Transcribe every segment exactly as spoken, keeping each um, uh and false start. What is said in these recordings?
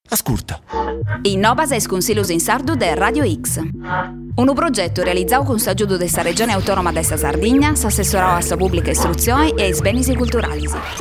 Ascolta. Innovas es Consiglios in Sardu de Radio X. Un progetto realizzato con s'aggiudo della Regione Autonoma de sa Sardegna, s'assessorò a sa pubblica istruzione e ai beni culturali.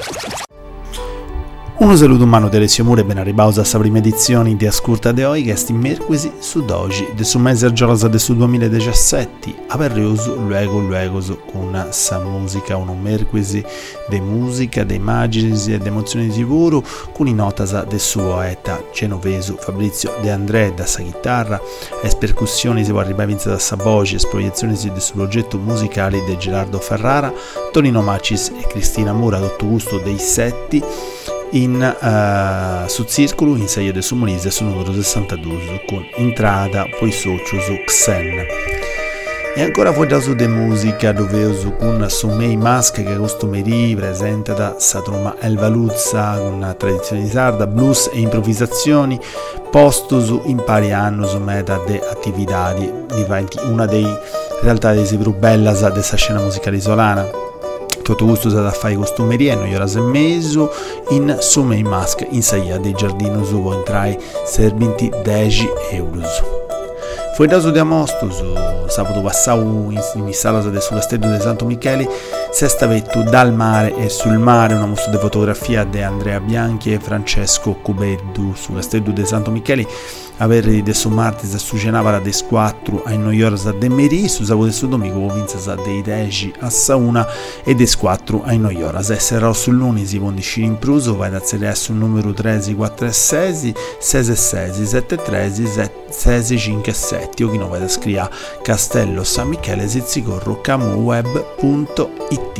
Un saluto umano di Alessio Mure, ben arrivato a questa prima edizione di Ascolta de Oi, che è mercoledì su dogi, del suo mese giorno del duemiladiciassette, aperrioso luego luego con sa musica, un mercoledì di musica, di immagini e di emozioni di volo, con i notas del suo poeta genoveso Fabrizio De André, da sa chitarra, e percussioni si può arrivare da sa voce, proiezioni del suo progetto musicale di Gerardo Ferrara, Tonino Macis e Cristina Mura, tutto gusto dei setti, in uh, su circolo in sei del suo Molise su numero sessantadue con entrata poi socio su Xen. E ancora fuori da su de musica dove su con Sumei Mask che costumeri presenta da Satroma Elva Luzza con una tradizione di sarda, blues e improvvisazioni posto su impari anno su meta de attività diventi una dei realtà dei più bella della scena musicale isolana. Tutto gusto da fare costumerie, noi ora e mezzo in Sumei Mask in saia dei giardini su può entrare serventi dieci euro. Fuori da su di Amosto, su sabato passato in, in sala del suo castello di Santo Michele, sesta vetto dal mare e sul mare, una mostra di fotografia di Andrea Bianchi e Francesco Cubeddu su castello di Santo Michele, avere de su martes e su cenavara des quattro ai noiores de meri, su sabato e su domingo vinza dei dieci a sauna e des quattro ai noiores. Essere sul lunes si condisci in pruso, vai da zero sul numero tre quattro sei sei sei sette tre sei cinque sette o chi non vai da scrivere Castello San Michele Zizzicorro camuweb punto it.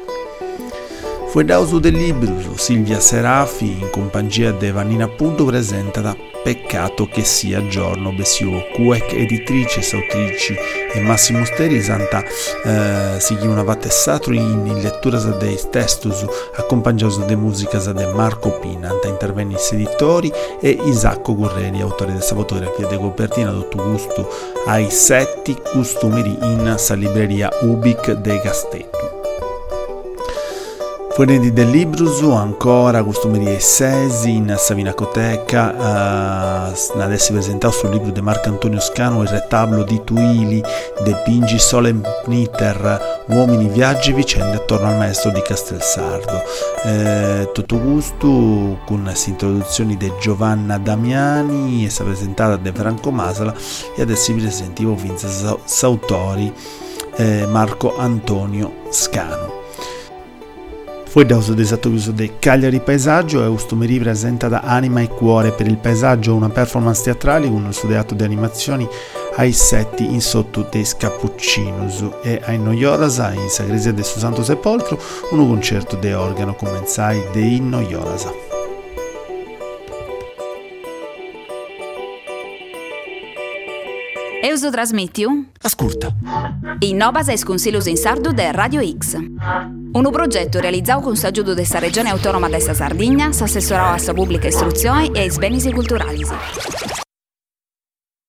Fuori da uso del libro, Silvia Serafi in compagnia di Vanina Punto presenta da Peccato che sia giorno Bessiu Cuec, editrice, autrici e Massimo Steri Santa eh, si chiama una vattessato in, in lettura dei testus accompagnato de musica de Marco Pina, anta interventi editori e Isacco Correri, autore della fotografia di copertina tutto gusto ai setti costumeri in sa libreria Ubic de Castello. Fuori del libro su ancora costumerie sesi in Savinacoteca uh, adesso presentato sul libro di Marco Antonio Scano il retablo di Tuili de Pingi Solemniter uomini viaggi vicende attorno al maestro di Castelsardo, eh, tutto gusto con introduzioni di Giovanna Damiani e sta presentata da Franco Masala e adesso vi presentivo Vince Sautori eh, Marco Antonio Scano. Fuori da uso esatto uso del Cagliari Paesaggio, Eustomeri presenta da Anima e Cuore per il Paesaggio una performance teatrale con un studiato di animazioni ai setti in sotto dei Scappuccinus e ai Noiorasa in Sagresia del Santo Sepolcro un concerto de organo comensai dei Noiorasa. Euso trasmitiu? Ascolta. Innovas es Consiglios in Sardu de Radio X. Un progetto realizzato con s'aggiudo della Regione Autonoma de sa Sardegna, s'assessorò a sa pubblica istruzione e ai beni culturali.